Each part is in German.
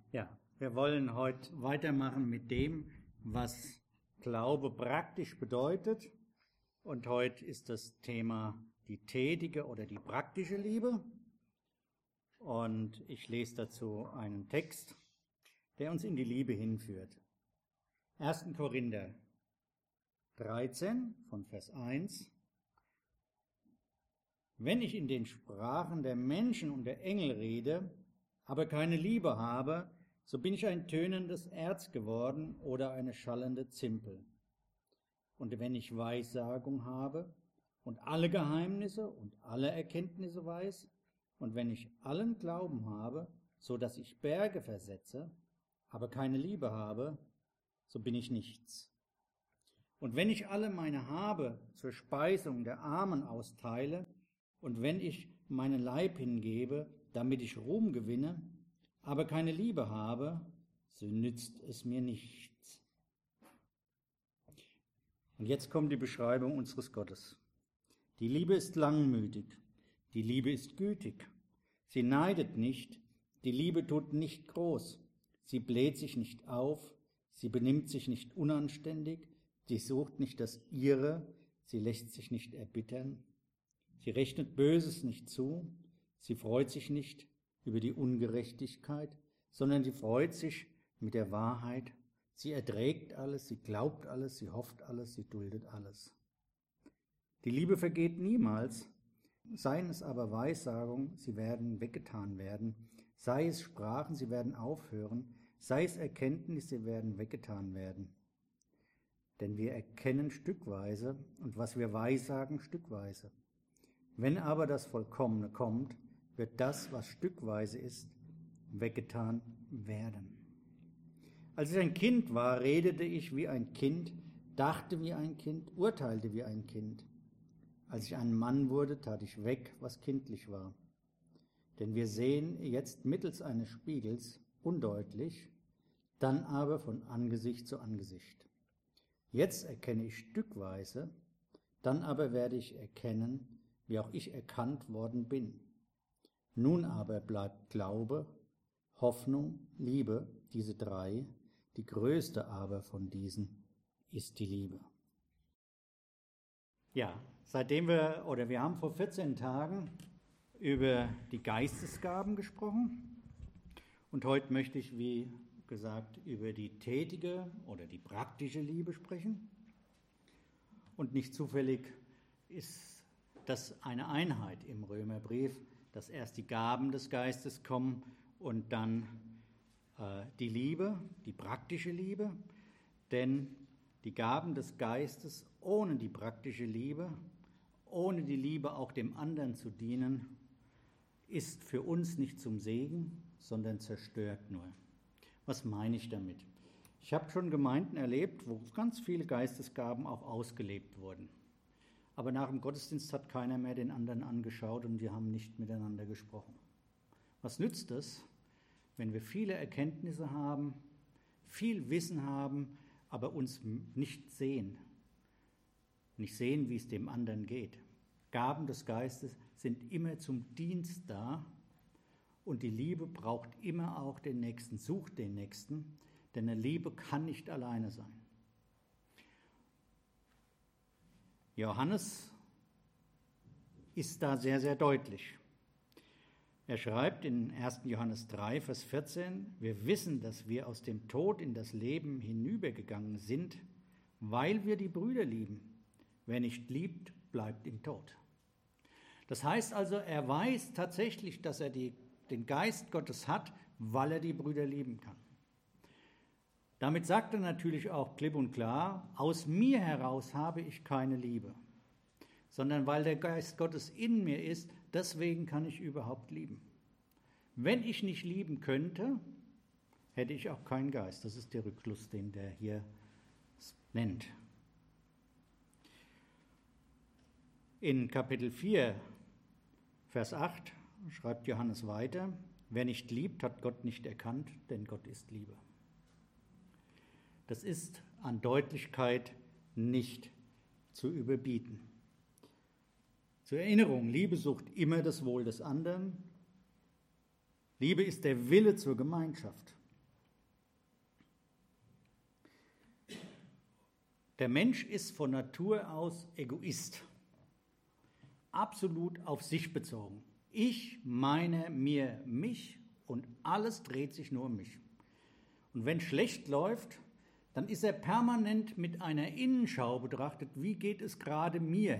Ja, wir wollen heute weitermachen mit dem, was Glaube praktisch bedeutet. Und heute ist das Thema die tätige oder die praktische Liebe. Und ich lese dazu einen Text, der uns in die Liebe hinführt. 1. Korinther 13 von Vers 1. Wenn ich in den Sprachen der Menschen und der Engel rede, aber keine Liebe habe, so bin ich ein tönendes Erz geworden oder eine schallende Zimpel. Und wenn ich Weissagung habe und alle Geheimnisse und alle Erkenntnisse weiß, und wenn ich allen Glauben habe, so dass ich Berge versetze, aber keine Liebe habe, so bin ich nichts. Und wenn ich alle meine Habe zur Speisung der Armen austeile, und wenn ich meinen Leib hingebe, damit ich Ruhm gewinne, aber keine Liebe habe, so nützt es mir nichts. Und jetzt kommt die Beschreibung unseres Gottes. Die Liebe ist langmütig, die Liebe ist gütig, sie neidet nicht, die Liebe tut nicht groß, sie bläht sich nicht auf, sie benimmt sich nicht unanständig, sie sucht nicht das Ihre, sie lässt sich nicht erbittern, sie rechnet Böses nicht zu, sie freut sich nicht über die Ungerechtigkeit, sondern sie freut sich mit der Wahrheit. Sie erträgt alles, sie glaubt alles, sie hofft alles, sie duldet alles. Die Liebe vergeht niemals, seien es aber Weissagung, sie werden weggetan werden, sei es Sprachen, sie werden aufhören, sei es Erkenntnis, sie werden weggetan werden. Denn wir erkennen stückweise und was wir weissagen stückweise. Wenn aber das Vollkommene kommt, wird das, was stückweise ist, weggetan werden. Als ich ein Kind war, redete ich wie ein Kind, dachte wie ein Kind, urteilte wie ein Kind. Als ich ein Mann wurde, tat ich weg, was kindlich war. Denn wir sehen jetzt mittels eines Spiegels undeutlich, dann aber von Angesicht zu Angesicht. Jetzt erkenne ich stückweise, dann aber werde ich erkennen, wie auch ich erkannt worden bin. Nun aber bleibt Glaube, Hoffnung, Liebe, diese drei, die größte aber von diesen ist die Liebe. Ja, wir haben vor 14 Tagen über die Geistesgaben gesprochen und heute möchte ich, wie gesagt, über die tätige oder die praktische Liebe sprechen. Und nicht zufällig ist das eine Einheit im Römerbrief, dass erst die Gaben des Geistes kommen und dann die Liebe, die praktische Liebe. Denn die Gaben des Geistes ohne die praktische Liebe, ohne die Liebe auch dem anderen zu dienen, ist für uns nicht zum Segen, sondern zerstört nur. Was meine ich damit? Ich habe schon Gemeinden erlebt, wo ganz viele Geistesgaben auch ausgelebt wurden. Aber nach dem Gottesdienst hat keiner mehr den anderen angeschaut und die haben nicht miteinander gesprochen. Was nützt es, wenn wir viele Erkenntnisse haben, viel Wissen haben, aber uns nicht sehen, wie es dem anderen geht? Gaben des Geistes sind immer zum Dienst da und die Liebe braucht immer auch den Nächsten, sucht den Nächsten, denn eine Liebe kann nicht alleine sein. Johannes ist da sehr, sehr deutlich. Er schreibt in 1. Johannes 3, Vers 14, wir wissen, dass wir aus dem Tod in das Leben hinübergegangen sind, weil wir die Brüder lieben. Wer nicht liebt, bleibt im Tod. Das heißt also, er weiß tatsächlich, dass er den Geist Gottes hat, weil er die Brüder lieben kann. Damit sagt er natürlich auch klipp und klar, aus mir heraus habe ich keine Liebe, sondern weil der Geist Gottes in mir ist, deswegen kann ich überhaupt lieben. Wenn ich nicht lieben könnte, hätte ich auch keinen Geist. Das ist der Rückschluss, den der hier nennt. In Kapitel 4, Vers 8 schreibt Johannes weiter, wer nicht liebt, hat Gott nicht erkannt, denn Gott ist Liebe. Das ist an Deutlichkeit nicht zu überbieten. Zur Erinnerung, Liebe sucht immer das Wohl des anderen. Liebe ist der Wille zur Gemeinschaft. Der Mensch ist von Natur aus Egoist, absolut auf sich bezogen. Ich, meine, mir, mich und alles dreht sich nur um mich. Und wenn schlecht läuft, dann ist er permanent mit einer Innenschau betrachtet, wie geht es gerade mir?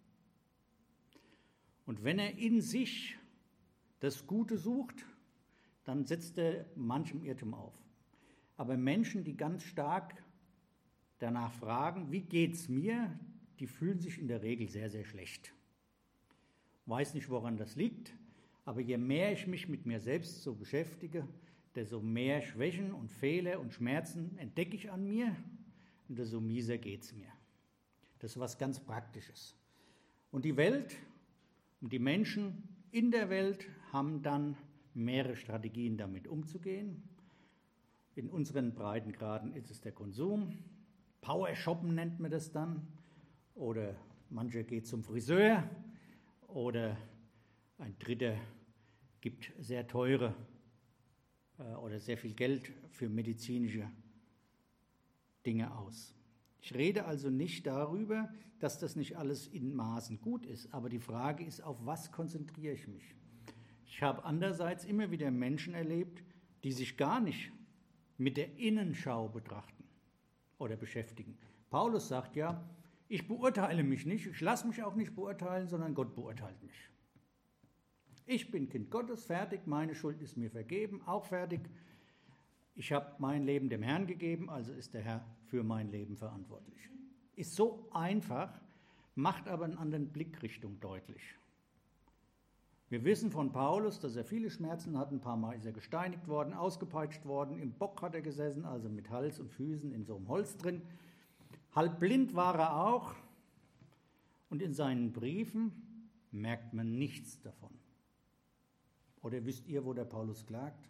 Und wenn er in sich das Gute sucht, dann setzt er manchem Irrtum auf. Aber Menschen, die ganz stark danach fragen, wie geht's mir, die fühlen sich in der Regel sehr, sehr schlecht. Weiß nicht, woran das liegt, aber je mehr ich mich mit mir selbst so beschäftige, desto mehr Schwächen und Fehler und Schmerzen entdecke ich an mir und desto mieser geht's mir. Das ist was ganz Praktisches. Und die Welt und die Menschen in der Welt haben dann mehrere Strategien, damit umzugehen. In unseren Breitengraden ist es der Konsum. Power-Shoppen nennt man das dann. Oder mancher geht zum Friseur. Oder ein Dritter gibt sehr teure oder sehr viel Geld für medizinische Dinge aus. Ich rede also nicht darüber, dass das nicht alles in Maßen gut ist, aber die Frage ist, auf was konzentriere ich mich? Ich habe andererseits immer wieder Menschen erlebt, die sich gar nicht mit der Innenschau betrachten oder beschäftigen. Paulus sagt ja, ich beurteile mich nicht, ich lasse mich auch nicht beurteilen, sondern Gott beurteilt mich. Ich bin Kind Gottes, fertig, meine Schuld ist mir vergeben, auch fertig. Ich habe mein Leben dem Herrn gegeben, also ist der Herr für mein Leben verantwortlich. Ist so einfach, macht aber eine andere Blickrichtung deutlich. Wir wissen von Paulus, dass er viele Schmerzen hat. Ein paar Mal ist er gesteinigt worden, ausgepeitscht worden. Im Bock hat er gesessen, also mit Hals und Füßen in so einem Holz drin. Halb blind war er auch. Und in seinen Briefen merkt man nichts davon. Oder wisst ihr, wo der Paulus klagt?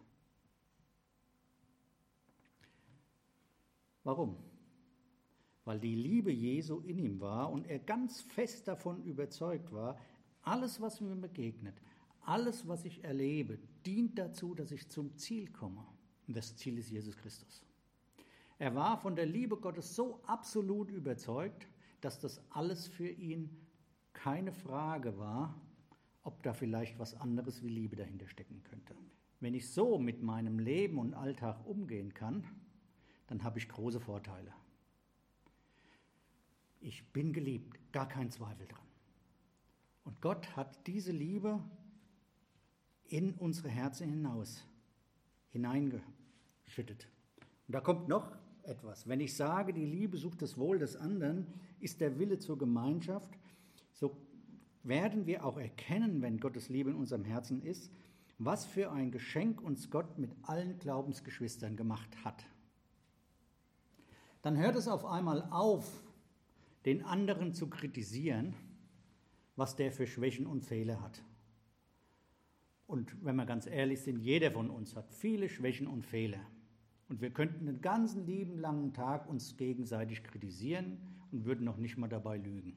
Warum? Weil die Liebe Jesu in ihm war und er ganz fest davon überzeugt war, alles, was mir begegnet, alles, was ich erlebe, dient dazu, dass ich zum Ziel komme. Und das Ziel ist Jesus Christus. Er war von der Liebe Gottes so absolut überzeugt, dass das alles für ihn keine Frage war, ob da vielleicht was anderes wie Liebe dahinter stecken könnte. Wenn ich so mit meinem Leben und Alltag umgehen kann, dann habe ich große Vorteile. Ich bin geliebt, gar kein Zweifel dran. Und Gott hat diese Liebe in unsere Herzen hineingeschüttet. Und da kommt noch etwas. Wenn ich sage, die Liebe sucht das Wohl des anderen, ist der Wille zur Gemeinschaft, so werden wir auch erkennen, wenn Gottes Liebe in unserem Herzen ist, was für ein Geschenk uns Gott mit allen Glaubensgeschwistern gemacht hat. Dann hört es auf einmal auf, den anderen zu kritisieren, was der für Schwächen und Fehler hat. Und wenn wir ganz ehrlich sind, jeder von uns hat viele Schwächen und Fehler. Und wir könnten den ganzen lieben langen Tag uns gegenseitig kritisieren und würden noch nicht mal dabei lügen.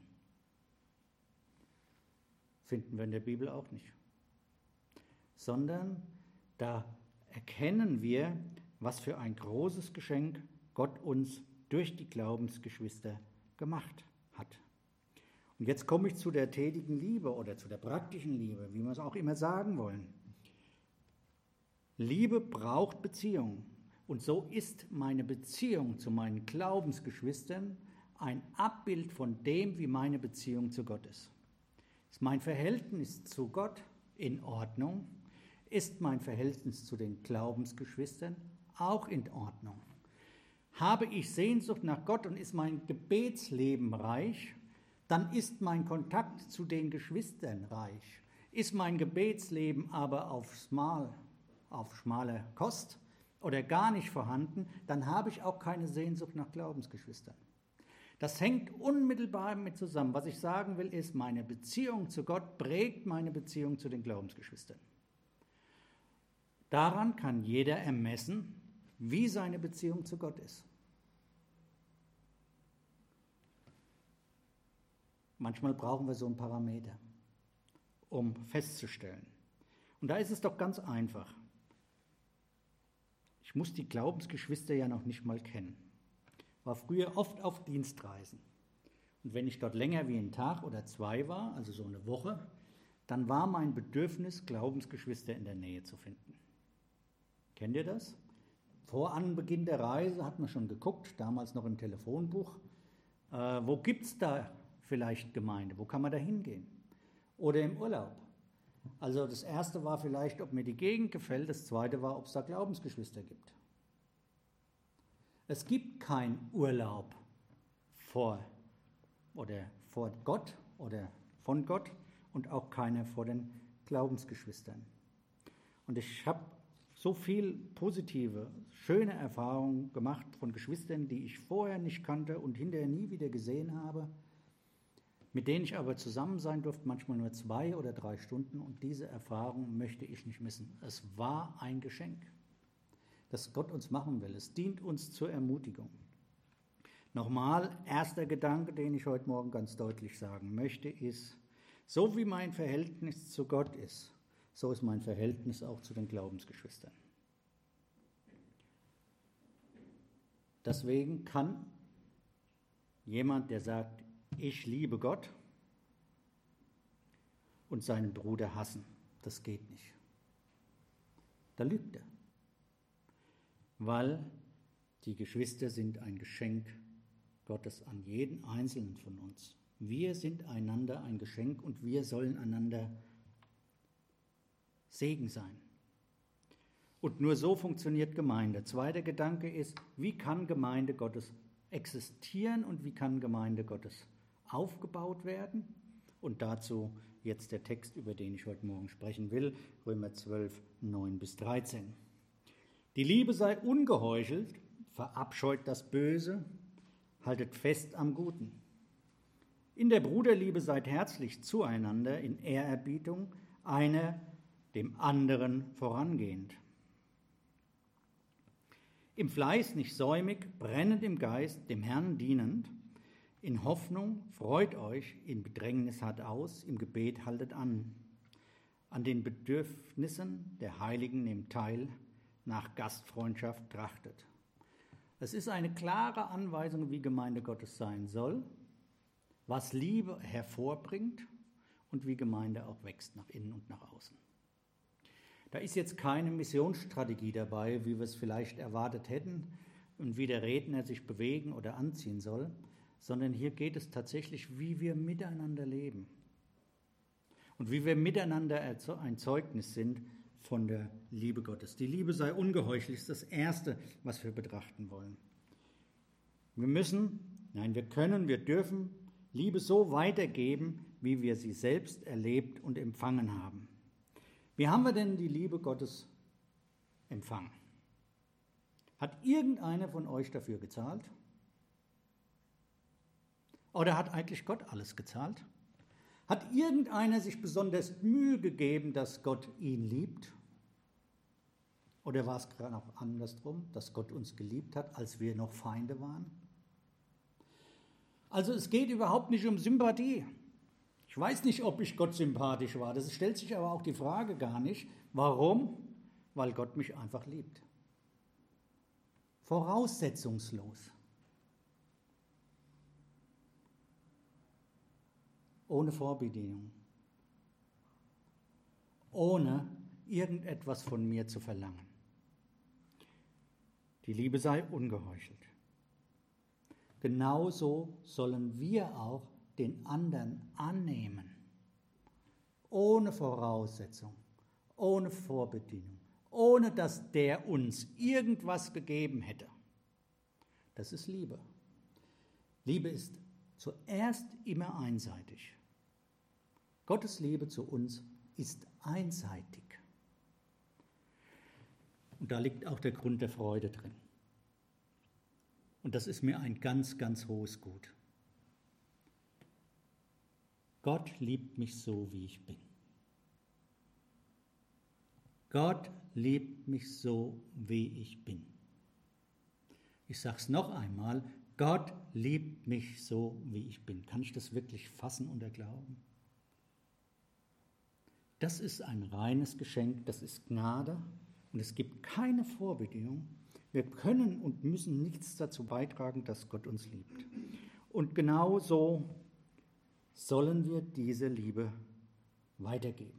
Finden wir in der Bibel auch nicht. Sondern da erkennen wir, was für ein großes Geschenk Gott uns durch die Glaubensgeschwister gemacht hat. Und jetzt komme ich zu der tätigen Liebe oder zu der praktischen Liebe, wie wir es auch immer sagen wollen. Liebe braucht Beziehung. Und so ist meine Beziehung zu meinen Glaubensgeschwistern ein Abbild von dem, wie meine Beziehung zu Gott ist. Ist mein Verhältnis zu Gott in Ordnung? Ist mein Verhältnis zu den Glaubensgeschwistern auch in Ordnung? Habe ich Sehnsucht nach Gott und ist mein Gebetsleben reich? Dann ist mein Kontakt zu den Geschwistern reich. Ist mein Gebetsleben aber auf schmale Kost oder gar nicht vorhanden, dann habe ich auch keine Sehnsucht nach Glaubensgeschwistern. Das hängt unmittelbar mit zusammen. Was ich sagen will, ist, meine Beziehung zu Gott prägt meine Beziehung zu den Glaubensgeschwistern. Daran kann jeder ermessen, wie seine Beziehung zu Gott ist. Manchmal brauchen wir so einen Parameter, um festzustellen. Und da ist es doch ganz einfach. Ich muss die Glaubensgeschwister ja noch nicht mal kennen. war früher oft auf Dienstreisen. Und wenn ich dort länger wie einen Tag oder 2 war, also so eine Woche, dann war mein Bedürfnis, Glaubensgeschwister in der Nähe zu finden. Kennt ihr das? Vor Anbeginn der Reise hat man schon geguckt, damals noch im Telefonbuch, wo gibt es da vielleicht Gemeinde, wo kann man da hingehen? Oder im Urlaub. Also das erste war vielleicht, ob mir die Gegend gefällt, das zweite war, ob es da Glaubensgeschwister gibt. Es gibt keinen Urlaub vor Gott oder von Gott und auch keiner vor den Glaubensgeschwistern. Und ich habe so viel positive, schöne Erfahrungen gemacht von Geschwistern, die ich vorher nicht kannte und hinterher nie wieder gesehen habe, mit denen ich aber zusammen sein durfte, manchmal nur 2 oder 3 Stunden. Und diese Erfahrung möchte ich nicht missen. Es war ein Geschenk, das Gott uns machen will. Es dient uns zur Ermutigung. Nochmal, erster Gedanke, den ich heute Morgen ganz deutlich sagen möchte, ist, so wie mein Verhältnis zu Gott ist, so ist mein Verhältnis auch zu den Glaubensgeschwistern. Deswegen kann jemand, der sagt, ich liebe Gott, und seinen Bruder hassen, das geht nicht. Da lügt er. Weil die Geschwister sind ein Geschenk Gottes an jeden Einzelnen von uns. Wir sind einander ein Geschenk und wir sollen einander Segen sein. Und nur so funktioniert Gemeinde. Zweiter Gedanke ist, wie kann Gemeinde Gottes existieren und wie kann Gemeinde Gottes aufgebaut werden? Und dazu jetzt der Text, über den ich heute Morgen sprechen will, Römer 12, 9-13. Die Liebe sei ungeheuchelt, verabscheut das Böse, haltet fest am Guten. In der Bruderliebe seid herzlich zueinander, in Ehrerbietung, einer dem anderen vorangehend. Im Fleiß nicht säumig, brennend im Geist, dem Herrn dienend, in Hoffnung freut euch, in Bedrängnis harrt aus, im Gebet haltet an. An den Bedürfnissen der Heiligen nehmt teil, nach Gastfreundschaft trachtet. Es ist eine klare Anweisung, wie Gemeinde Gottes sein soll, was Liebe hervorbringt und wie Gemeinde auch wächst nach innen und nach außen. Da ist jetzt keine Missionsstrategie dabei, wie wir es vielleicht erwartet hätten und wie der Redner sich bewegen oder anziehen soll, sondern hier geht es tatsächlich, wie wir miteinander leben und wie wir miteinander ein Zeugnis sind von der Liebe Gottes. Die Liebe sei ungeheuchelt, ist das Erste, was wir betrachten wollen. Wir können, wir dürfen Liebe so weitergeben, wie wir sie selbst erlebt und empfangen haben. Wie haben wir denn die Liebe Gottes empfangen? Hat irgendeiner von euch dafür gezahlt? Oder hat eigentlich Gott alles gezahlt? Hat irgendeiner sich besonders Mühe gegeben, dass Gott ihn liebt? Oder war es gerade noch andersrum, dass Gott uns geliebt hat, als wir noch Feinde waren? Also es geht überhaupt nicht um Sympathie. Ich weiß nicht, ob ich Gott sympathisch war. Das stellt sich aber auch die Frage gar nicht. Warum? Weil Gott mich einfach liebt. Voraussetzungslos. Ohne Vorbedingung. Ohne irgendetwas von mir zu verlangen. Die Liebe sei ungeheuchelt. Genauso sollen wir auch den anderen annehmen. Ohne Voraussetzung, ohne Vorbedingung, ohne dass der uns irgendwas gegeben hätte. Das ist Liebe. Liebe ist zuerst immer einseitig. Gottes Liebe zu uns ist einseitig. Und da liegt auch der Grund der Freude drin. Und das ist mir ein ganz, ganz hohes Gut. Gott liebt mich so, wie ich bin. Gott liebt mich so, wie ich bin. Ich sage es noch einmal, Gott liebt mich so, wie ich bin. Kann ich das wirklich fassen und erglauben? Das ist ein reines Geschenk, das ist Gnade und es gibt keine Vorbedingung. Wir können und müssen nichts dazu beitragen, dass Gott uns liebt. Und genau so sollen wir diese Liebe weitergeben.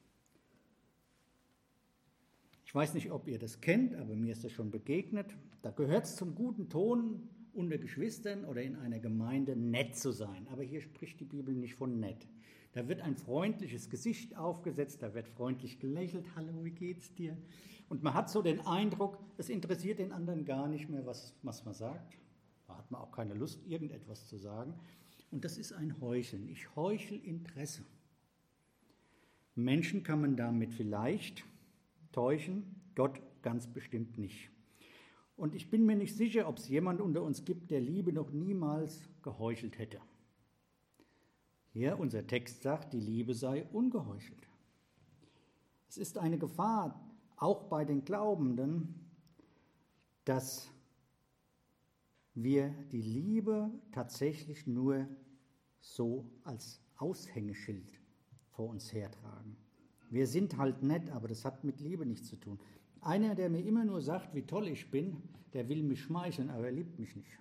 Ich weiß nicht, ob ihr das kennt, aber mir ist das schon begegnet. Da gehört es zum guten Ton, unter Geschwistern oder in einer Gemeinde nett zu sein. Aber hier spricht die Bibel nicht von nett. Da wird ein freundliches Gesicht aufgesetzt, da wird freundlich gelächelt. Hallo, wie geht's dir? Und man hat so den Eindruck, es interessiert den anderen gar nicht mehr, was man sagt. Da hat man auch keine Lust, irgendetwas zu sagen. Und das ist ein Heucheln. Ich heuchel Interesse. Menschen kann man damit vielleicht täuschen, Gott ganz bestimmt nicht. Und ich bin mir nicht sicher, ob es jemand unter uns gibt, der Liebe noch niemals geheuchelt hätte. Hier, unser Text sagt, die Liebe sei ungeheuchelt. Es ist eine Gefahr, auch bei den Glaubenden, dass wir die Liebe tatsächlich nur so als Aushängeschild vor uns hertragen. Wir sind halt nett, aber das hat mit Liebe nichts zu tun. Einer, der mir immer nur sagt, wie toll ich bin, der will mich schmeicheln, aber er liebt mich nicht.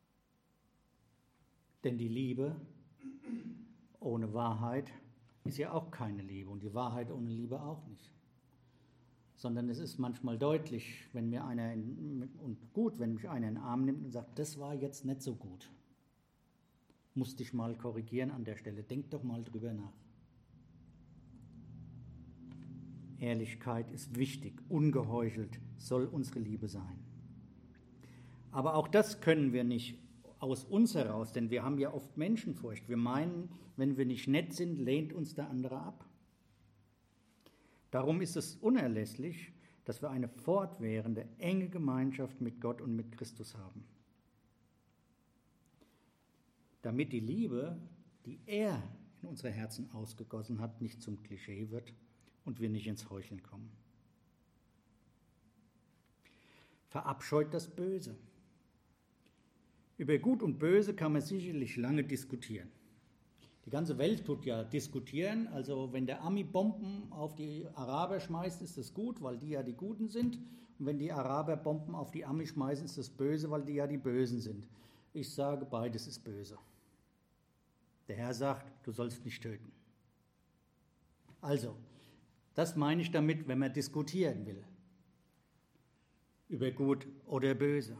Denn die Liebe ohne Wahrheit ist ja auch keine Liebe und die Wahrheit ohne Liebe auch nicht. Sondern es ist manchmal deutlich, wenn mir einer wenn mich einer in den Arm nimmt und sagt, das war jetzt nicht so gut. Musste ich mal korrigieren an der Stelle. Denk doch mal drüber nach. Ehrlichkeit ist wichtig, ungeheuchelt soll unsere Liebe sein. Aber auch das können wir nicht aus uns heraus, denn wir haben ja oft Menschenfurcht. Wir meinen, wenn wir nicht nett sind, lehnt uns der andere ab. Darum ist es unerlässlich, dass wir eine fortwährende, enge Gemeinschaft mit Gott und mit Christus haben. Damit die Liebe, die er in unsere Herzen ausgegossen hat, nicht zum Klischee wird und wir nicht ins Heucheln kommen. Verabscheut das Böse. Über Gut und Böse kann man sicherlich lange diskutieren. Die ganze Welt tut ja diskutieren, also wenn der Ami Bomben auf die Araber schmeißt, ist das gut, weil die ja die Guten sind. Und wenn die Araber Bomben auf die Ami schmeißen, ist das böse, weil die ja die Bösen sind. Ich sage, beides ist böse. Der Herr sagt, du sollst nicht töten. Also, das meine ich damit, wenn man diskutieren will. Über Gut oder Böse.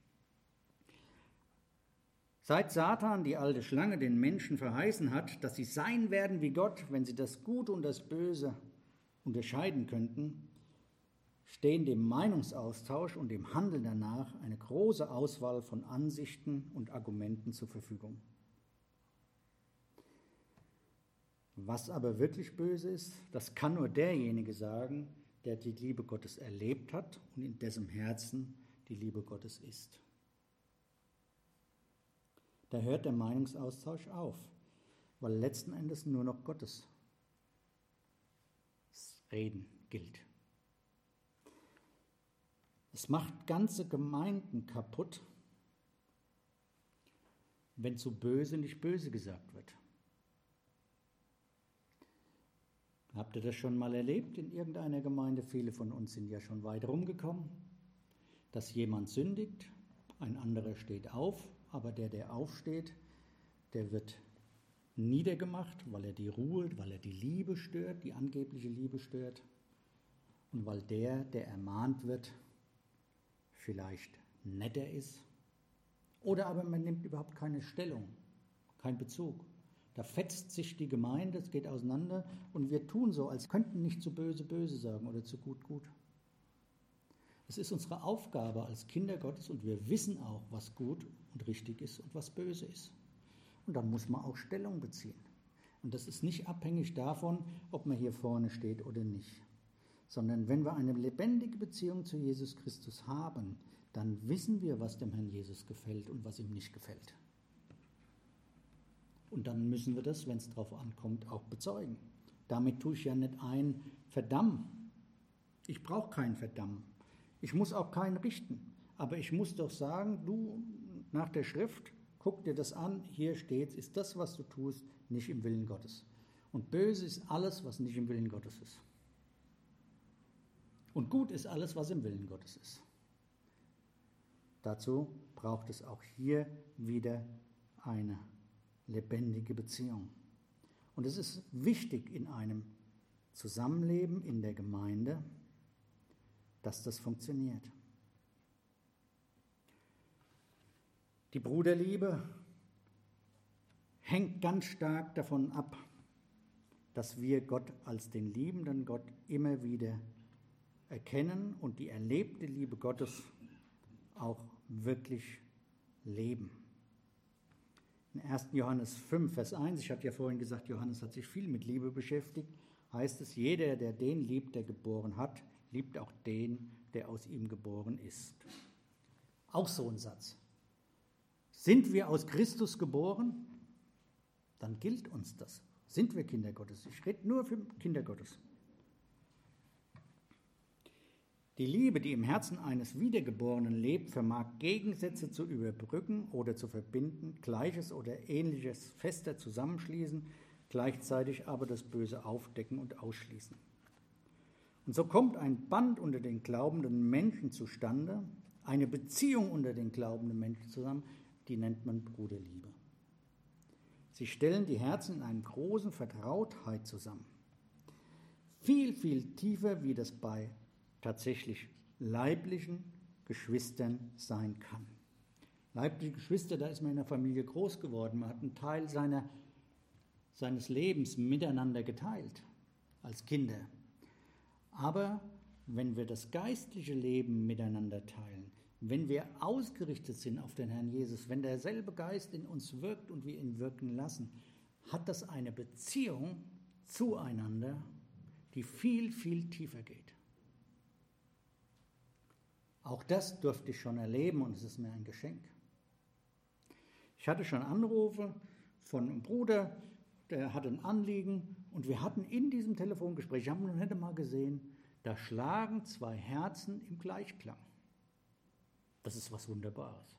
Seit Satan, die alte Schlange, den Menschen verheißen hat, dass sie sein werden wie Gott, wenn sie das Gute und das Böse unterscheiden könnten, stehen dem Meinungsaustausch und dem Handeln danach eine große Auswahl von Ansichten und Argumenten zur Verfügung. Was aber wirklich böse ist, das kann nur derjenige sagen, der die Liebe Gottes erlebt hat und in dessen Herzen die Liebe Gottes ist. Da hört der Meinungsaustausch auf, weil letzten Endes nur noch Gottes Reden gilt. Es macht ganze Gemeinden kaputt, wenn zu böse nicht böse gesagt wird. Habt ihr das schon mal erlebt in irgendeiner Gemeinde? Viele von uns sind ja schon weit rumgekommen, dass jemand sündigt, ein anderer steht auf, aber der aufsteht, der wird niedergemacht, weil er die Ruhe, weil er die Liebe stört, die angebliche Liebe stört und weil der ermahnt wird, vielleicht netter ist. Oder aber man nimmt überhaupt keine Stellung, keinen Bezug. Da fetzt sich die Gemeinde, es geht auseinander und wir tun so, als könnten nicht zu böse böse sagen oder zu gut gut. Es ist unsere Aufgabe als Kinder Gottes und wir wissen auch, was gut und richtig ist und was böse ist. Und da muss man auch Stellung beziehen. Und das ist nicht abhängig davon, ob man hier vorne steht oder nicht. Sondern wenn wir eine lebendige Beziehung zu Jesus Christus haben, dann wissen wir, was dem Herrn Jesus gefällt und was ihm nicht gefällt. Und dann müssen wir das, wenn es darauf ankommt, auch bezeugen. Damit tue ich ja nicht ein Verdammen. Ich brauche kein Verdammen. Ich muss auch keinen richten. Aber ich muss doch sagen, du, nach der Schrift, guck dir das an, hier steht, ist das, was du tust, nicht im Willen Gottes. Und böse ist alles, was nicht im Willen Gottes ist. Und gut ist alles, was im Willen Gottes ist. Dazu braucht es auch hier wieder eine lebendige Beziehung. Und es ist wichtig in einem Zusammenleben in der Gemeinde, dass das funktioniert. Die Bruderliebe hängt ganz stark davon ab, dass wir Gott als den liebenden Gott immer wieder erkennen und die erlebte Liebe Gottes auch wirklich leben. In 1. Johannes 5, Vers 1, ich hatte ja vorhin gesagt, Johannes hat sich viel mit Liebe beschäftigt, heißt es, jeder, der den liebt, der geboren hat, liebt auch den, der aus ihm geboren ist. Auch so ein Satz. Sind wir aus Christus geboren, dann gilt uns das. Sind wir Kinder Gottes? Ich rede nur für Kinder Gottes. Die Liebe, die im Herzen eines Wiedergeborenen lebt, vermag Gegensätze zu überbrücken oder zu verbinden, Gleiches oder Ähnliches fester zusammenschließen, gleichzeitig aber das Böse aufdecken und ausschließen. Und so kommt ein Band unter den glaubenden Menschen zustande, eine Beziehung unter den glaubenden Menschen zusammen, die nennt man Bruderliebe. Sie stellen die Herzen in einer großen Vertrautheit zusammen. Viel, viel tiefer, wie das bei tatsächlich leiblichen Geschwistern sein kann. Leibliche Geschwister, da ist man in der Familie groß geworden. Man hat einen Teil seines Lebens miteinander geteilt als Kinder. Aber wenn wir das geistliche Leben miteinander teilen, wenn wir ausgerichtet sind auf den Herrn Jesus, wenn derselbe Geist in uns wirkt und wir ihn wirken lassen, hat das eine Beziehung zueinander, die viel, viel tiefer geht. Auch das durfte ich schon erleben und es ist mir ein Geschenk. Ich hatte schon Anrufe von einem Bruder, der hatte ein Anliegen und wir hatten in diesem Telefongespräch, ich habe noch nicht mal gesehen, da schlagen zwei Herzen im Gleichklang. Das ist was Wunderbares.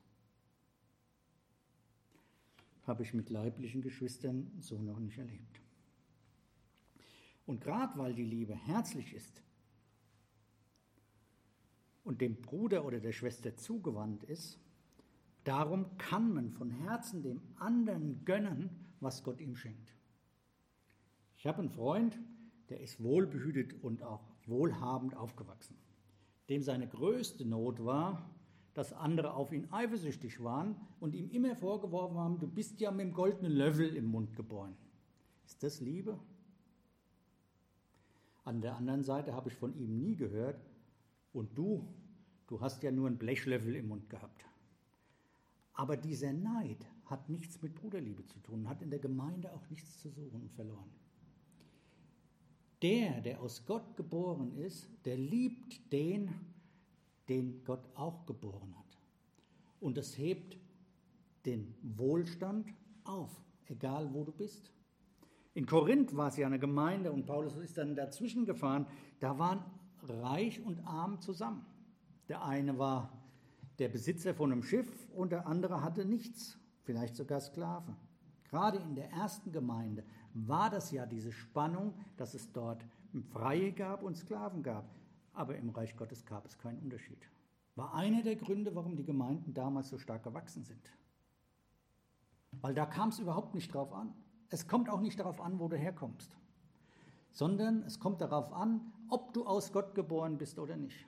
Habe ich mit leiblichen Geschwistern so noch nicht erlebt. Und gerade weil die Liebe herzlich ist und dem Bruder oder der Schwester zugewandt ist, darum kann man von Herzen dem anderen gönnen, was Gott ihm schenkt. Ich habe einen Freund, der ist wohlbehütet und auch wohlhabend aufgewachsen, dem seine größte Not war, dass andere auf ihn eifersüchtig waren und ihm immer vorgeworfen haben, du bist ja mit dem goldenen Löffel im Mund geboren. Ist das Liebe? An der anderen Seite habe ich von ihm nie gehört, und du hast ja nur einen Blechlöffel im Mund gehabt. Aber dieser Neid hat nichts mit Bruderliebe zu tun, hat in der Gemeinde auch nichts zu suchen und verloren. Der aus Gott geboren ist, der liebt den Gott auch geboren hat. Und das hebt den Wohlstand auf, egal wo du bist. In Korinth war es ja eine Gemeinde und Paulus ist dann dazwischen gefahren, da waren reich und arm zusammen. Der eine war der Besitzer von einem Schiff und der andere hatte nichts, vielleicht sogar Sklave. Gerade in der ersten Gemeinde war das ja diese Spannung, dass es dort Freie gab und Sklaven gab. Aber im Reich Gottes gab es keinen Unterschied. War einer der Gründe, warum die Gemeinden damals so stark gewachsen sind. Weil da kam es überhaupt nicht drauf an. Es kommt auch nicht darauf an, wo du herkommst, sondern es kommt darauf an, ob du aus Gott geboren bist oder nicht.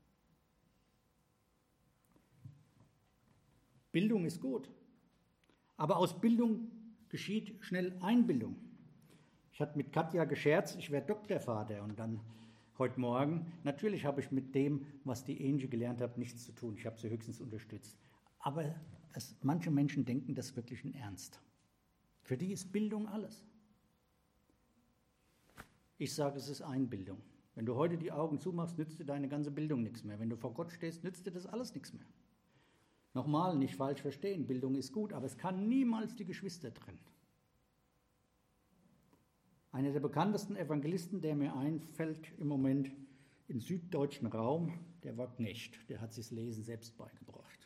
Bildung ist gut, aber aus Bildung geschieht schnell Einbildung. Ich hatte mit Katja gescherzt, ich wäre Doktorvater und dann heute Morgen, natürlich habe ich mit dem, was die Angie gelernt hat, nichts zu tun. Ich habe sie höchstens unterstützt. Aber manche Menschen denken das wirklich in Ernst. Für die ist Bildung alles. Ich sage, es ist Einbildung. Wenn du heute die Augen zumachst, nützt dir deine ganze Bildung nichts mehr. Wenn du vor Gott stehst, nützt dir das alles nichts mehr. Nochmal, nicht falsch verstehen, Bildung ist gut, aber es kann niemals die Geschwister trennen. Einer der bekanntesten Evangelisten, der mir einfällt im Moment im süddeutschen Raum, der war Knecht. Der hat sich das Lesen selbst beigebracht.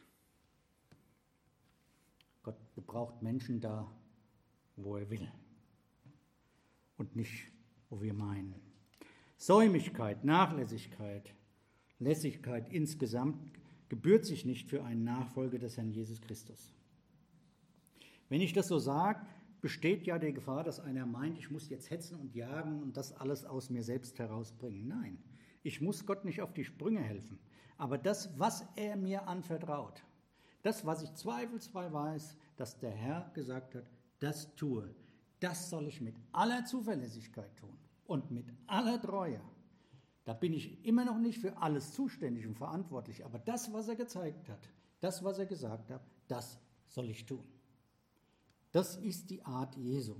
Gott gebraucht Menschen da, wo er will und nicht, wo wir meinen. Säumigkeit, Nachlässigkeit, Lässigkeit insgesamt gebührt sich nicht für einen Nachfolger des Herrn Jesus Christus. Wenn ich das so sage, besteht ja die Gefahr, dass einer meint, ich muss jetzt hetzen und jagen und das alles aus mir selbst herausbringen. Nein, ich muss Gott nicht auf die Sprünge helfen. Aber das, was er mir anvertraut, das, was ich zweifelsfrei weiß, dass der Herr gesagt hat, das tue, das soll ich mit aller Zuverlässigkeit tun und mit aller Treue. Da bin ich immer noch nicht für alles zuständig und verantwortlich, aber das, was er gezeigt hat, das, was er gesagt hat, das soll ich tun. Das ist die Art Jesu.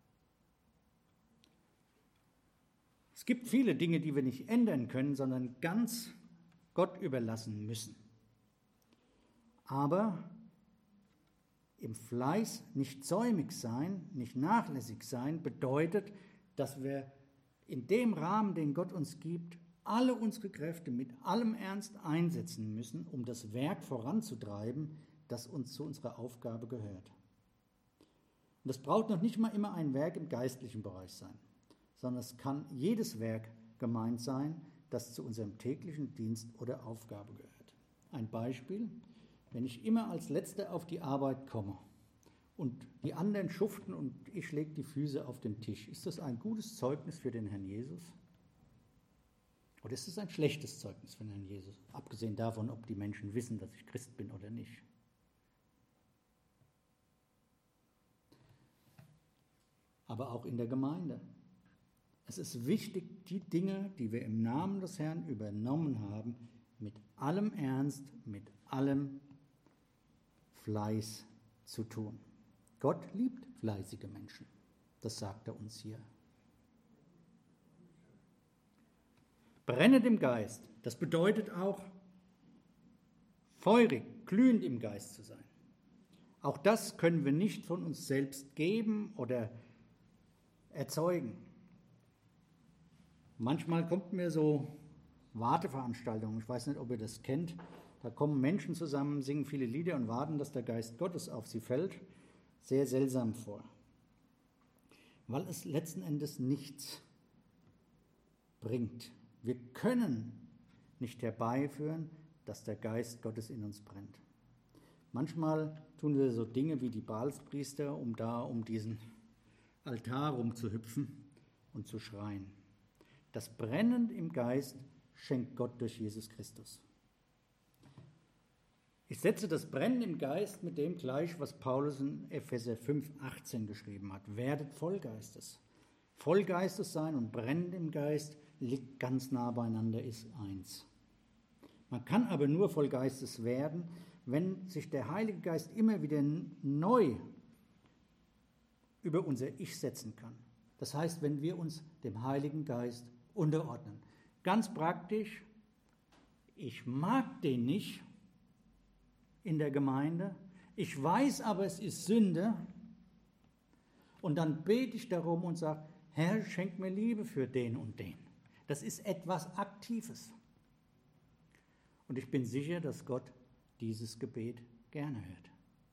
Es gibt viele Dinge, die wir nicht ändern können, sondern ganz Gott überlassen müssen. Aber im Fleiß nicht säumig sein, nicht nachlässig sein, bedeutet, dass wir in dem Rahmen, den Gott uns gibt, alle unsere Kräfte mit allem Ernst einsetzen müssen, um das Werk voranzutreiben, das uns zu unserer Aufgabe gehört. Und das braucht noch nicht mal immer ein Werk im geistlichen Bereich sein, sondern es kann jedes Werk gemeint sein, das zu unserem täglichen Dienst oder Aufgabe gehört. Ein Beispiel: Wenn ich immer als Letzter auf die Arbeit komme und die anderen schuften und ich lege die Füße auf den Tisch, ist das ein gutes Zeugnis für den Herrn Jesus? Oder ist es ein schlechtes Zeugnis für den Herrn Jesus? Abgesehen davon, ob die Menschen wissen, dass ich Christ bin oder nicht. Aber auch in der Gemeinde. Es ist wichtig, die Dinge, die wir im Namen des Herrn übernommen haben, mit allem Ernst, mit allem Fleiß zu tun. Gott liebt fleißige Menschen. Das sagt er uns hier. Brennend im Geist, das bedeutet auch feurig, glühend im Geist zu sein. Auch das können wir nicht von uns selbst geben oder erzeugen. Manchmal kommt mir so Warteveranstaltungen, ich weiß nicht, ob ihr das kennt, da kommen Menschen zusammen, singen viele Lieder und warten, dass der Geist Gottes auf sie fällt, sehr seltsam vor, weil es letzten Endes nichts bringt. Wir können nicht herbeiführen, dass der Geist Gottes in uns brennt. Manchmal tun wir so Dinge wie die Baalspriester, um diesen Altar rumzuhüpfen und zu schreien. Das Brennen im Geist schenkt Gott durch Jesus Christus. Ich setze das Brennen im Geist mit dem gleich, was Paulus in Epheser 5,18 geschrieben hat. Werdet voll Geistes. Voll Geistes sein und brennend im Geist liegt ganz nah beieinander, ist eins. Man kann aber nur voll Geistes werden, wenn sich der Heilige Geist immer wieder neu über unser Ich setzen kann. Das heißt, wenn wir uns dem Heiligen Geist unterordnen. Ganz praktisch, ich mag den nicht in der Gemeinde, ich weiß aber, es ist Sünde, und dann bete ich darum und sage, Herr, schenk mir Liebe für den und den. Das ist etwas Aktives. Und ich bin sicher, dass Gott dieses Gebet gerne hört.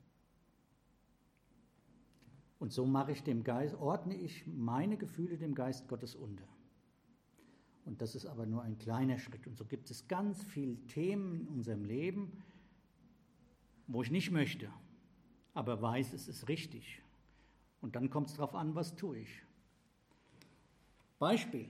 Und so ordne ich meine Gefühle dem Geist Gottes unter. Und das ist aber nur ein kleiner Schritt. Und so gibt es ganz viele Themen in unserem Leben, wo ich nicht möchte, aber weiß, es ist richtig. Und dann kommt es darauf an, was tue ich. Beispiel.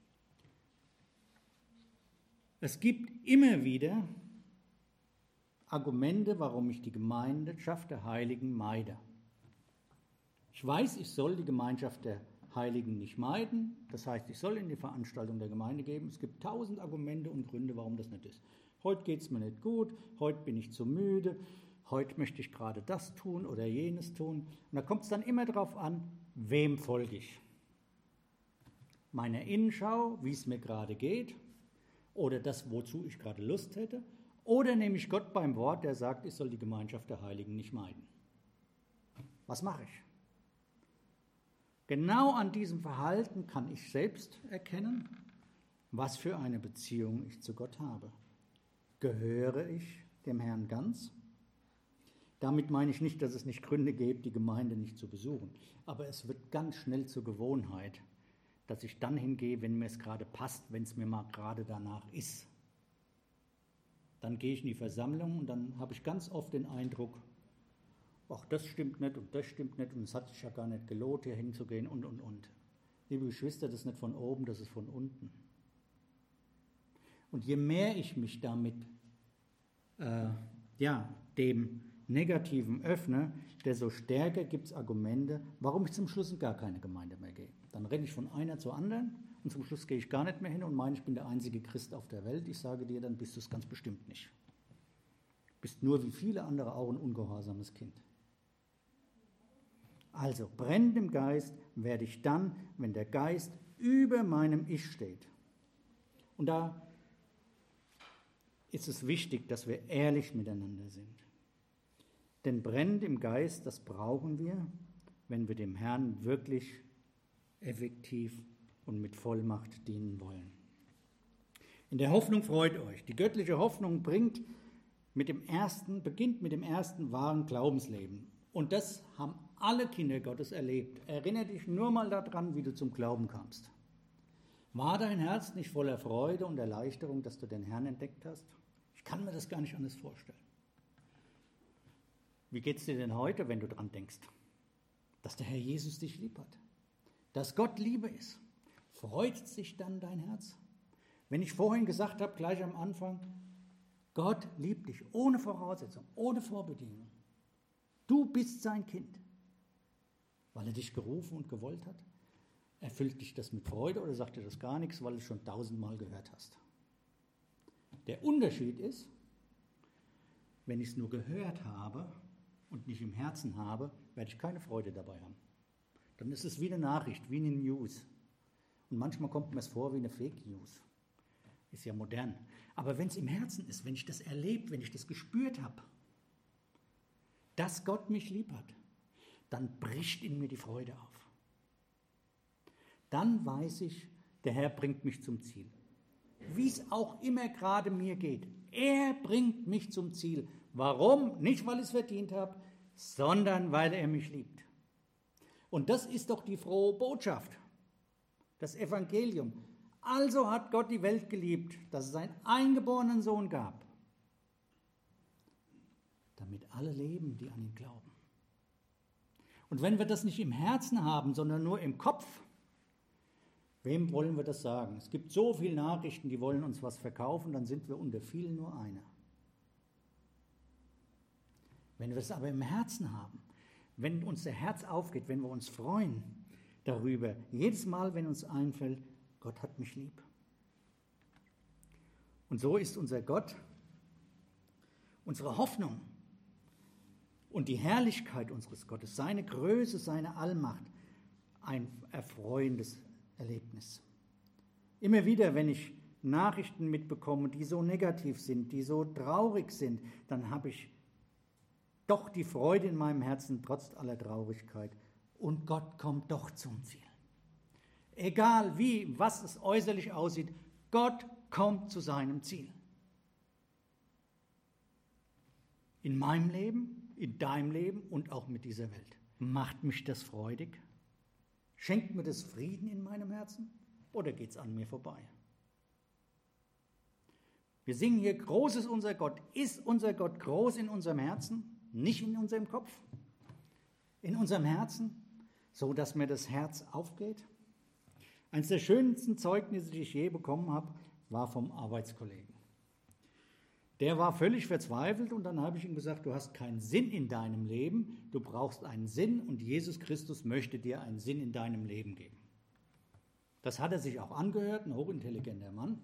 Es gibt immer wieder Argumente, warum ich die Gemeinschaft der Heiligen meide. Ich weiß, ich soll die Gemeinschaft der Heiligen nicht meiden. Das heißt, ich soll in die Veranstaltung der Gemeinde gehen. Es gibt 1000 Argumente und Gründe, warum das nicht ist. Heute geht es mir nicht gut, heute bin ich zu müde, heute möchte ich gerade das tun oder jenes tun. Und da kommt es dann immer darauf an, wem folge ich. Meiner Innenschau, wie es mir gerade geht, oder das, wozu ich gerade Lust hätte, oder nehme ich Gott beim Wort, der sagt, ich soll die Gemeinschaft der Heiligen nicht meiden. Was mache ich? Genau an diesem Verhalten kann ich selbst erkennen, was für eine Beziehung ich zu Gott habe. Gehöre ich dem Herrn ganz? Damit meine ich nicht, dass es nicht Gründe gibt, die Gemeinde nicht zu besuchen. Aber es wird ganz schnell zur Gewohnheit, dass ich dann hingehe, wenn mir es gerade passt, wenn es mir mal gerade danach ist. Dann gehe ich in die Versammlung und dann habe ich ganz oft den Eindruck, ach, das stimmt nicht und das stimmt nicht und es hat sich ja gar nicht gelohnt, hier hinzugehen und. Liebe Geschwister, das ist nicht von oben, das ist von unten. Und je mehr ich mich damit dem Negativen öffne, desto stärker gibt es Argumente, warum ich zum Schluss in gar keine Gemeinde mehr gehe. Dann renne ich von einer zur anderen und zum Schluss gehe ich gar nicht mehr hin und meine, ich bin der einzige Christ auf der Welt. Ich sage dir, dann bist du es ganz bestimmt nicht. Du bist nur wie viele andere auch ein ungehorsames Kind. Also, brennend im Geist werde ich dann, wenn der Geist über meinem Ich steht. Und da ist es wichtig, dass wir ehrlich miteinander sind. Denn brennend im Geist, das brauchen wir, wenn wir dem Herrn wirklich effektiv und mit Vollmacht dienen wollen. In der Hoffnung freut euch. Die göttliche Hoffnung beginnt mit dem ersten wahren Glaubensleben. Und das haben alle Kinder Gottes erlebt. Erinnere dich nur mal daran, wie du zum Glauben kamst. War dein Herz nicht voller Freude und Erleichterung, dass du den Herrn entdeckt hast? Ich kann mir das gar nicht anders vorstellen. Wie geht es dir denn heute, wenn du daran denkst, dass der Herr Jesus dich lieb hat? Dass Gott Liebe ist? Freut sich dann dein Herz? Wenn ich vorhin gesagt habe, gleich am Anfang, Gott liebt dich ohne Voraussetzung, ohne Vorbedingung. Du bist sein Kind, weil er dich gerufen und gewollt hat. Erfüllt dich das mit Freude oder sagt dir das gar nichts, weil du es schon 1000-mal gehört hast? Der Unterschied ist, wenn ich es nur gehört habe und nicht im Herzen habe, werde ich keine Freude dabei haben. Dann ist es wie eine Nachricht, wie eine News. Und manchmal kommt mir es vor wie eine Fake News. Ist ja modern. Aber wenn es im Herzen ist, wenn ich das erlebt, wenn ich das gespürt habe, dass Gott mich lieb hat, dann bricht in mir die Freude auf. Dann weiß ich, der Herr bringt mich zum Ziel. Wie es auch immer gerade mir geht. Er bringt mich zum Ziel. Warum? Nicht, weil ich es verdient habe, sondern weil er mich liebt. Und das ist doch die frohe Botschaft, das Evangelium. Also hat Gott die Welt geliebt, dass es seinen eingeborenen Sohn gab, damit alle leben, die an ihn glauben. Und wenn wir das nicht im Herzen haben, sondern nur im Kopf, wem wollen wir das sagen? Es gibt so viele Nachrichten, die wollen uns was verkaufen, dann sind wir unter vielen nur einer. Wenn wir es aber im Herzen haben, wenn uns der Herz aufgeht, wenn wir uns freuen darüber, jedes Mal, wenn uns einfällt, Gott hat mich lieb. Und so ist unser Gott, unsere Hoffnung und die Herrlichkeit unseres Gottes, seine Größe, seine Allmacht, ein erfreuendes Erlebnis. Immer wieder, wenn ich Nachrichten mitbekomme, die so negativ sind, die so traurig sind, dann habe ich doch die Freude in meinem Herzen, trotz aller Traurigkeit. Und Gott kommt doch zum Ziel. Egal wie, was es äußerlich aussieht, Gott kommt zu seinem Ziel. In meinem Leben, in deinem Leben und auch mit dieser Welt. Macht mich das freudig? Schenkt mir das Frieden in meinem Herzen? Oder geht es an mir vorbei? Wir singen hier, groß ist unser Gott. Ist unser Gott groß in unserem Herzen? Nicht in unserem Kopf? In unserem Herzen? So, dass mir das Herz aufgeht? Eines der schönsten Zeugnisse, die ich je bekommen habe, war vom Arbeitskollegen. Der war völlig verzweifelt und dann habe ich ihm gesagt, du hast keinen Sinn in deinem Leben, du brauchst einen Sinn und Jesus Christus möchte dir einen Sinn in deinem Leben geben. Das hat er sich auch angehört, ein hochintelligenter Mann.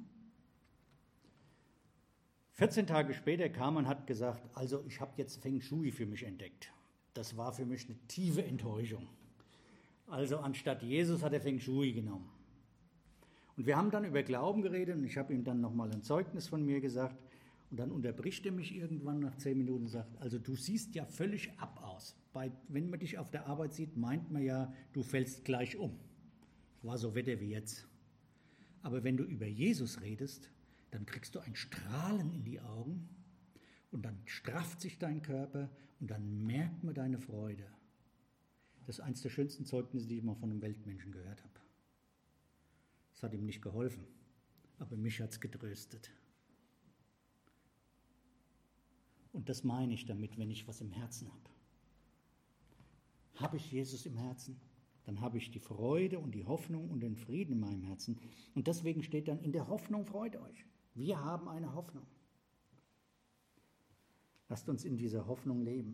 14 Tage später kam er und hat gesagt, also ich habe jetzt Feng Shui für mich entdeckt. Das war für mich eine tiefe Enttäuschung. Also anstatt Jesus hat er Feng Shui genommen. Und wir haben dann über Glauben geredet und ich habe ihm dann nochmal ein Zeugnis von mir gesagt. Und dann unterbricht er mich irgendwann nach 10 Minuten und sagt, also du siehst ja völlig ab aus. Wenn man dich auf der Arbeit sieht, meint man ja, du fällst gleich um. Es war so Wetter wie jetzt. Aber wenn du über Jesus redest, dann kriegst du ein Strahlen in die Augen und dann strafft sich dein Körper und dann merkt man deine Freude. Das ist eines der schönsten Zeugnisse, die ich mal von einem Weltmenschen gehört habe. Es hat ihm nicht geholfen, aber mich hat es getröstet. Und das meine ich damit, wenn ich was im Herzen habe. Habe ich Jesus im Herzen, dann habe ich die Freude und die Hoffnung und den Frieden in meinem Herzen. Und deswegen steht dann, in der Hoffnung freut euch. Wir haben eine Hoffnung. Lasst uns in dieser Hoffnung leben.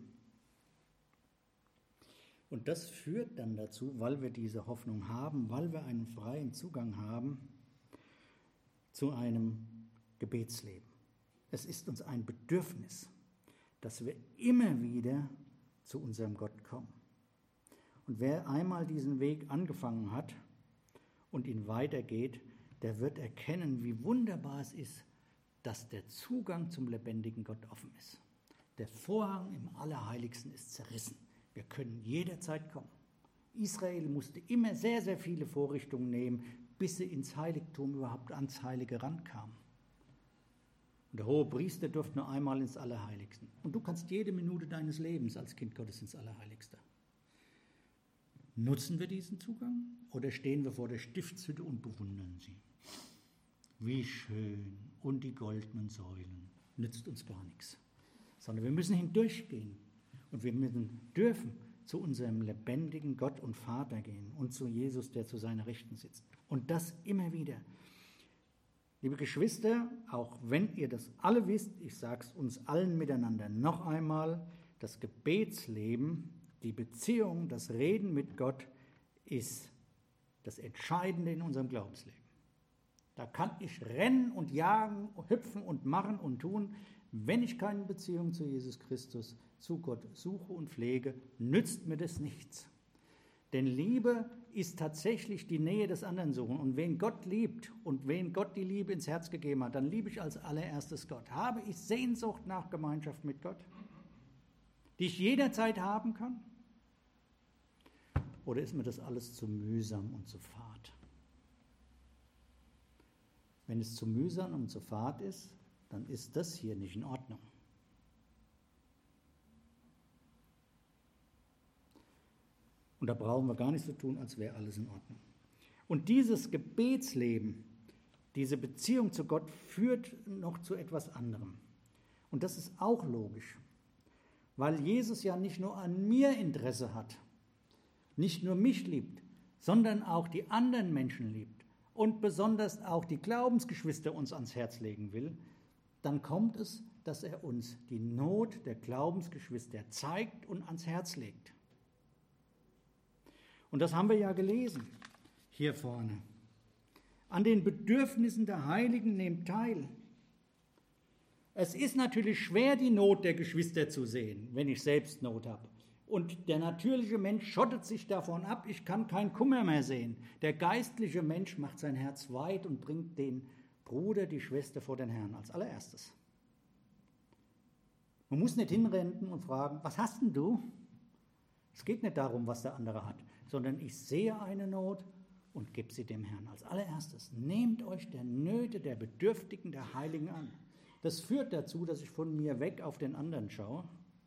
Und das führt dann dazu, weil wir diese Hoffnung haben, weil wir einen freien Zugang haben, zu einem Gebetsleben. Es ist uns ein Bedürfnis, dass wir immer wieder zu unserem Gott kommen. Und wer einmal diesen Weg angefangen hat und ihn weitergeht, der wird erkennen, wie wunderbar es ist, dass der Zugang zum lebendigen Gott offen ist. Der Vorhang im Allerheiligsten ist zerrissen. Wir können jederzeit kommen. Israel musste immer sehr, sehr viele Vorrichtungen nehmen, bis sie ins Heiligtum überhaupt ans Heilige rankamen. Und der hohe Priester durfte nur einmal ins Allerheiligste. Und du kannst jede Minute deines Lebens als Kind Gottes ins Allerheiligste. Nutzen wir diesen Zugang oder stehen wir vor der Stiftshütte und bewundern sie? Wie schön, und die goldenen Säulen, nützt uns gar nichts. Sondern wir müssen hindurchgehen und wir dürfen zu unserem lebendigen Gott und Vater gehen und zu Jesus, der zu seiner Rechten sitzt. Und das immer wieder. Liebe Geschwister, auch wenn ihr das alle wisst, ich sage es uns allen miteinander noch einmal, das Gebetsleben, die Beziehung, das Reden mit Gott ist das Entscheidende in unserem Glaubensleben. Da kann ich rennen und jagen, hüpfen und machen und tun. Wenn ich keine Beziehung zu Jesus Christus, zu Gott suche und pflege, nützt mir das nichts. Denn Liebe ist tatsächlich die Nähe des anderen suchen. Und wen Gott liebt und wen Gott die Liebe ins Herz gegeben hat, dann liebe ich als allererstes Gott. Habe ich Sehnsucht nach Gemeinschaft mit Gott, die ich jederzeit haben kann? Oder ist mir das alles zu mühsam und zu fad? Wenn es zu mühsam und zu fad ist, dann ist das hier nicht in Ordnung. Und da brauchen wir gar nicht so tun, als wäre alles in Ordnung. Und dieses Gebetsleben, diese Beziehung zu Gott führt noch zu etwas anderem. Und das ist auch logisch, weil Jesus ja nicht nur an mir Interesse hat, nicht nur mich liebt, sondern auch die anderen Menschen liebt und besonders auch die Glaubensgeschwister uns ans Herz legen will, dann kommt es, dass er uns die Not der Glaubensgeschwister zeigt und ans Herz legt. Und das haben wir ja gelesen, hier vorne. An den Bedürfnissen der Heiligen nehmt teil. Es ist natürlich schwer, die Not der Geschwister zu sehen, wenn ich selbst Not habe. Und der natürliche Mensch schottet sich davon ab, ich kann keinen Kummer mehr sehen. Der geistliche Mensch macht sein Herz weit und bringt den Bruder, die Schwester vor den Herrn als allererstes. Man muss nicht hinrennen und fragen, was hast denn du? Es geht nicht darum, was der andere hat, sondern ich sehe eine Not und gebe sie dem Herrn als allererstes. Nehmt euch der Nöte der Bedürftigen, der Heiligen an. Das führt dazu, dass ich von mir weg auf den anderen schaue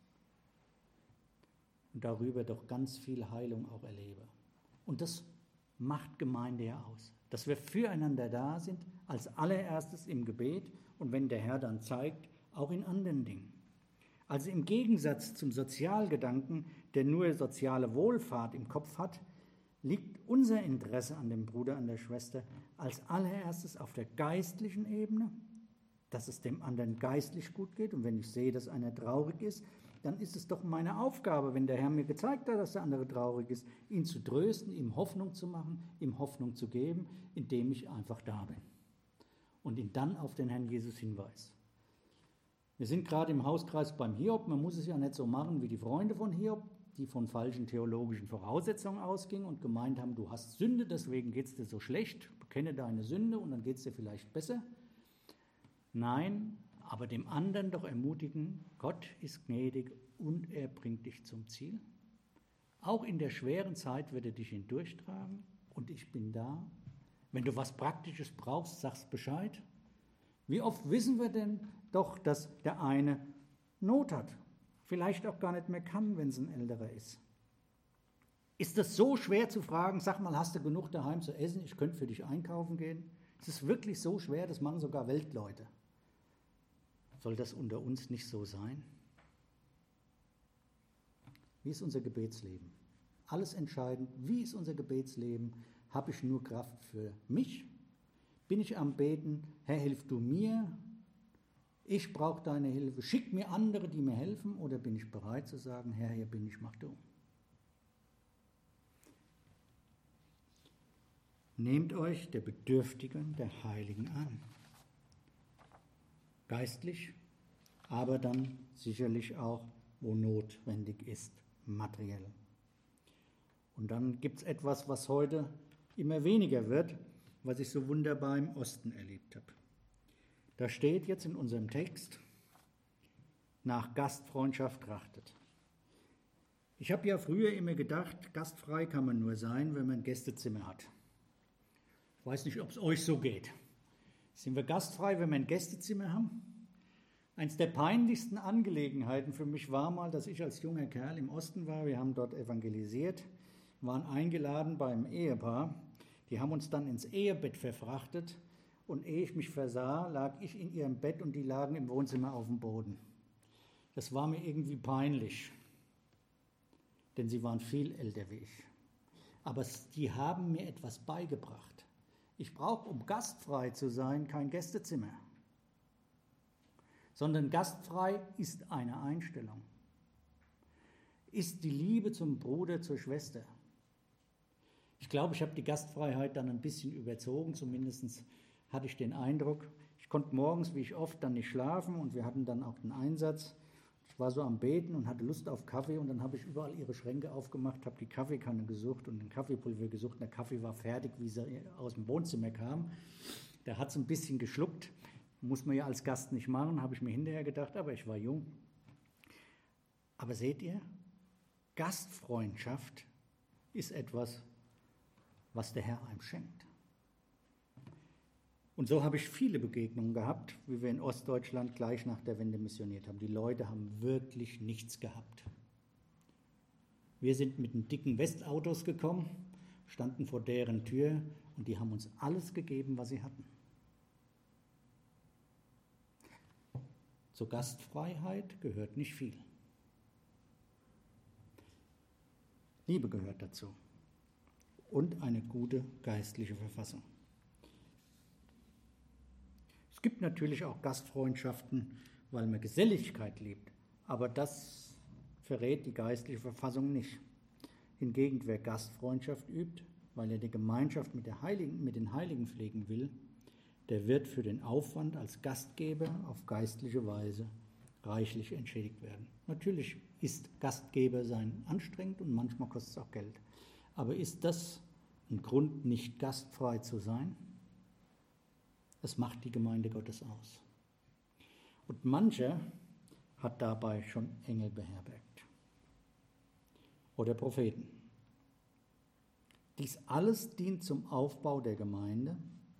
und darüber doch ganz viel Heilung auch erlebe. Und das macht Gemeinde ja aus, dass wir füreinander da sind, als allererstes im Gebet und wenn der Herr dann zeigt, auch in anderen Dingen. Also im Gegensatz zum Sozialgedanken, der nur soziale Wohlfahrt im Kopf hat, liegt unser Interesse an dem Bruder, an der Schwester als allererstes auf der geistlichen Ebene, dass es dem anderen geistlich gut geht. Und wenn ich sehe, dass einer traurig ist, dann ist es doch meine Aufgabe, wenn der Herr mir gezeigt hat, dass der andere traurig ist, ihn zu trösten, ihm Hoffnung zu machen, ihm Hoffnung zu geben, indem ich einfach da bin und ihn dann auf den Herrn Jesus hinweise. Wir sind gerade im Hauskreis beim Hiob. Man muss es ja nicht so machen wie die Freunde von Hiob, die von falschen theologischen Voraussetzungen ausgingen und gemeint haben, du hast Sünde, deswegen geht es dir so schlecht, bekenne deine Sünde und dann geht es dir vielleicht besser. Nein, aber dem anderen doch ermutigen, Gott ist gnädig und er bringt dich zum Ziel. Auch in der schweren Zeit wird er dich hindurchtragen und ich bin da. Wenn du was Praktisches brauchst, sagst Bescheid. Wie oft wissen wir denn doch, dass der eine Not hat, vielleicht auch gar nicht mehr kann, wenn es ein Älterer ist. Ist das so schwer zu fragen, sag mal, hast du genug daheim zu essen, ich könnte für dich einkaufen gehen? Ist es wirklich so schwer, das machen sogar Weltleute. Soll das unter uns nicht so sein? Wie ist unser Gebetsleben? Alles entscheidend, wie ist unser Gebetsleben? Habe ich nur Kraft für mich? Bin ich am Beten, Herr, hilf du mir? Ich brauche deine Hilfe. Schick mir andere, die mir helfen. Oder bin ich bereit zu sagen, Herr, hier bin ich, mach du. Nehmt euch der Bedürftigen, der Heiligen an. Geistlich, aber dann sicherlich auch, wo notwendig ist, materiell. Und dann gibt es etwas, was heute immer weniger wird, was ich so wunderbar im Osten erlebt habe. Da steht jetzt in unserem Text, nach Gastfreundschaft trachtet. Ich habe ja früher immer gedacht, gastfrei kann man nur sein, wenn man ein Gästezimmer hat. Ich weiß nicht, ob es euch so geht. Sind wir gastfrei, wenn wir ein Gästezimmer haben? Eins der peinlichsten Angelegenheiten für mich war mal, dass ich als junger Kerl im Osten war. Wir haben dort evangelisiert, waren eingeladen beim Ehepaar. Die haben uns dann ins Ehebett verfrachtet und ehe ich mich versah, lag ich in ihrem Bett und die lagen im Wohnzimmer auf dem Boden. Das war mir irgendwie peinlich, denn sie waren viel älter wie ich. Aber die haben mir etwas beigebracht. Ich brauche, um gastfrei zu sein, kein Gästezimmer, sondern gastfrei ist eine Einstellung. Ist die Liebe zum Bruder, zur Schwester. Ich glaube, ich habe die Gastfreiheit dann ein bisschen überzogen, zumindest hatte ich den Eindruck. Ich konnte morgens, wie ich oft, dann nicht schlafen und wir hatten dann auch den Einsatz. Ich war so am Beten und hatte Lust auf Kaffee und dann habe ich überall ihre Schränke aufgemacht, habe die Kaffeekanne gesucht und den Kaffeepulver gesucht. Und der Kaffee war fertig, wie sie aus dem Wohnzimmer kam. Der hat es ein bisschen geschluckt. Muss man ja als Gast nicht machen, habe ich mir hinterher gedacht, aber ich war jung. Aber seht ihr, Gastfreundschaft ist etwas, was der Herr einem schenkt. Und so habe ich viele Begegnungen gehabt, wie wir in Ostdeutschland gleich nach der Wende missioniert haben. Die Leute haben wirklich nichts gehabt. Wir sind mit den dicken Westautos gekommen, standen vor deren Tür und die haben uns alles gegeben, was sie hatten. Zur Gastfreiheit gehört nicht viel. Liebe gehört dazu und eine gute geistliche Verfassung. Es gibt natürlich auch Gastfreundschaften, weil man Geselligkeit liebt, aber das verrät die geistliche Verfassung nicht. Hingegen, wer Gastfreundschaft übt, weil er die Gemeinschaft mit den Heiligen pflegen will, der wird für den Aufwand als Gastgeber auf geistliche Weise reichlich entschädigt werden. Natürlich ist Gastgeber sein anstrengend und manchmal kostet es auch Geld. Aber ist das ein Grund, nicht gastfrei zu sein? Das macht die Gemeinde Gottes aus. Und mancher hat dabei schon Engel beherbergt oder Propheten. Dies alles dient zum Aufbau der Gemeinde.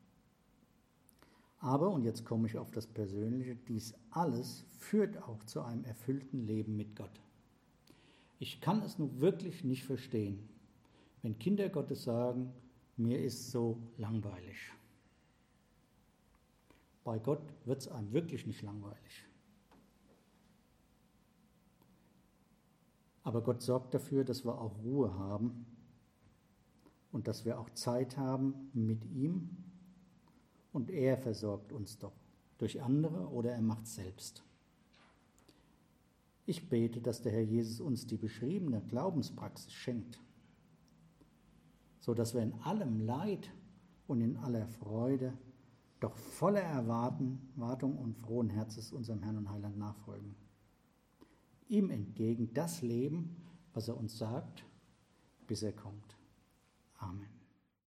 Aber, und jetzt komme ich auf das Persönliche, dies alles führt auch zu einem erfüllten Leben mit Gott. Ich kann es nun wirklich nicht verstehen, wenn Kinder Gottes sagen, mir ist so langweilig. Bei Gott wird es einem wirklich nicht langweilig. Aber Gott sorgt dafür, dass wir auch Ruhe haben und dass wir auch Zeit haben mit ihm. Und er versorgt uns doch durch andere oder er macht es selbst. Ich bete, dass der Herr Jesus uns die beschriebene Glaubenspraxis schenkt, sodass wir in allem Leid und in aller Freude doch voller Erwartung und frohen Herzens unserem Herrn und Heiland nachfolgen. Ihm entgegen das Leben, was er uns sagt, bis er kommt. Amen.